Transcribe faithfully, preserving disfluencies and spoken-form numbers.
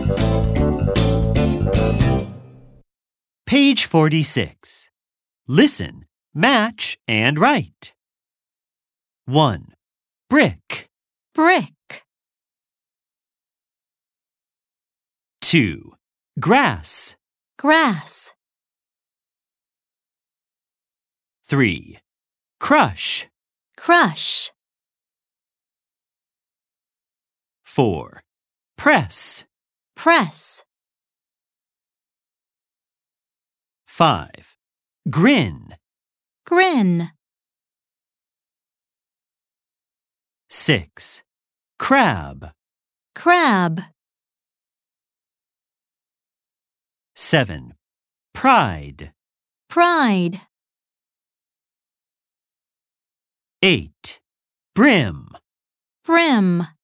Page forty-six. Listen, match, and write. one. Brick. Brick. two. Grass. Grass. three. Crush. Crush. four. Press. Press. five. Grin. Grin. six. Crab. Crab. seven. Pride. Pride. eight. Brim. Brim.